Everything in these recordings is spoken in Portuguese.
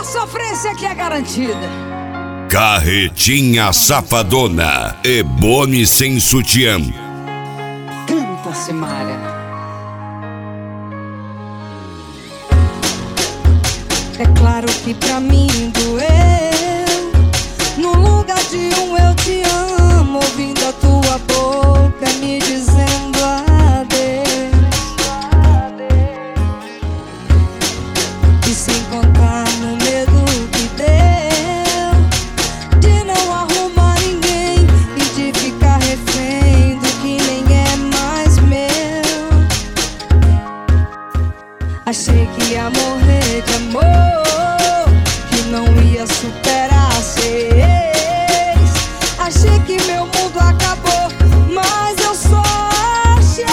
sofrência que é garantida. Carretinha Safadona e Boni sem sutiã. Canta, Simária. É claro que pra mim doeu. No lugar de um eu te amo, ouvindo a tua boca me dizendo adeus. E sem contar no medo que deu de não arrumar ninguém e de ficar refém do que nem é mais meu. Achei que ia morrer de amor, que não ia superar ser ex. Achei que meu mundo acabou, mas eu só achei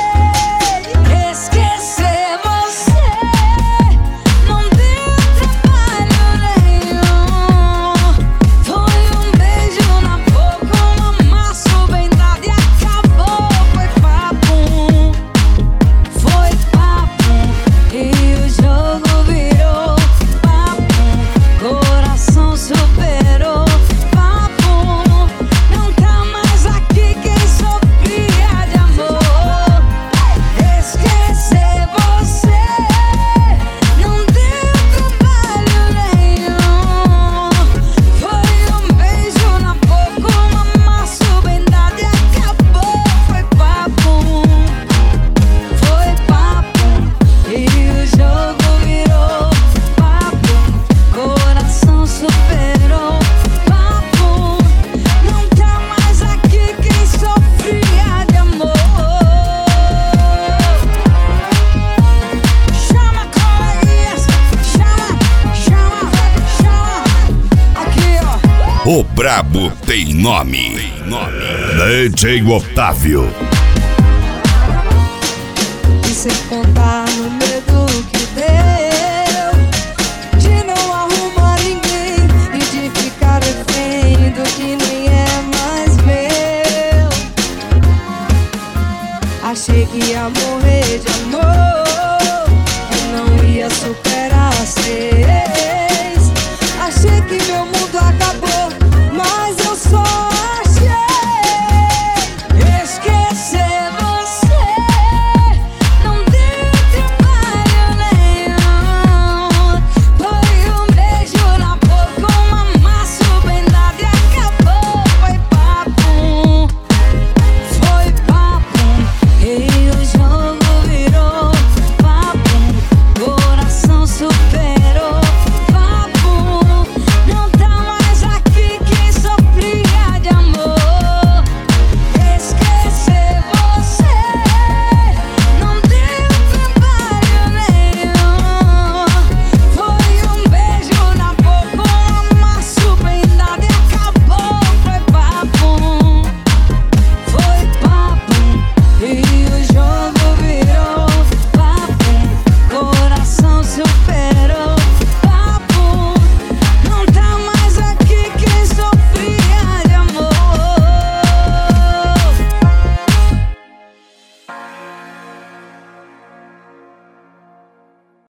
esquecer você. Não deu trabalho nenhum. Foi um beijo na boca, um amasso bem dado e acabou. Foi papum, foi papum, e o jogo virou papum. Coração superou papum. Não tá mais aqui quem sofria de amor. Esquecer você não deu trabalho nenhum. Foi um beijo na boca, um amasso bem dado e acabou. Foi papum, foi papum, e o jogo virou papum. Coração superou papum. Não tá mais aqui quem sofria de amor. Chama, coleguinhas, chama, chama, chama. Aqui, ó. O brabo tem nome. DJ Otávio. E sem contar no medo que deu de não arrumar ninguém e de ficar refém do que nem é mais meu. Achei que ia morrer de amor,